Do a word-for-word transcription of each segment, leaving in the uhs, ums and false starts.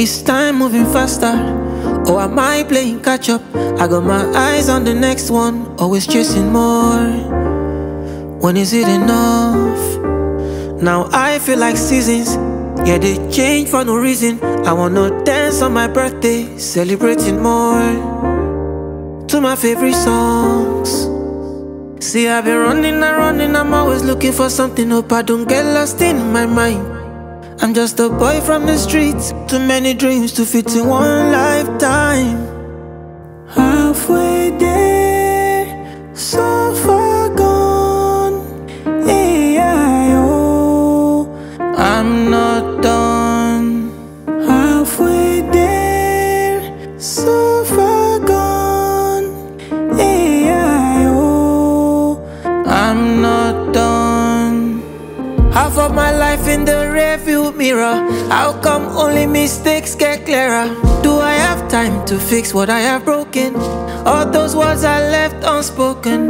Is time moving faster? Or am I playing catch up? I got my eyes on the next one, always chasing more. When is it enough? Now I feel like seasons, yeah, they change for no reason. I wanna dance on my birthday, celebrating more to my favorite songs. See, I've been running and running, I'm always looking for something. Hope I don't get lost in my mind. I'm just a boy from the streets, too many dreams to fit in one lifetime. Halfway there, so far gone. A I O, I'm not done. Halfway there, so far gone. A I O, I'm not done. Half of my life in the rearview mirror. How come only mistakes get clearer? Do I have time to fix what I have broken? All those words I left unspoken.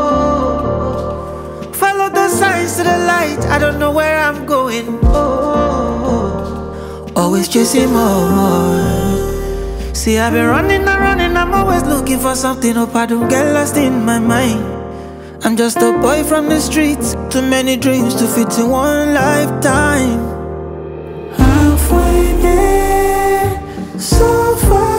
Oh, follow the signs to the light. I don't know where I'm going. Oh, always chasing more. See, I've been running and running, I'm always looking for something. Hope I don't get lost in my mind. I'm just a boy from the streets, too many dreams to fit in one lifetime. Halfway there, so far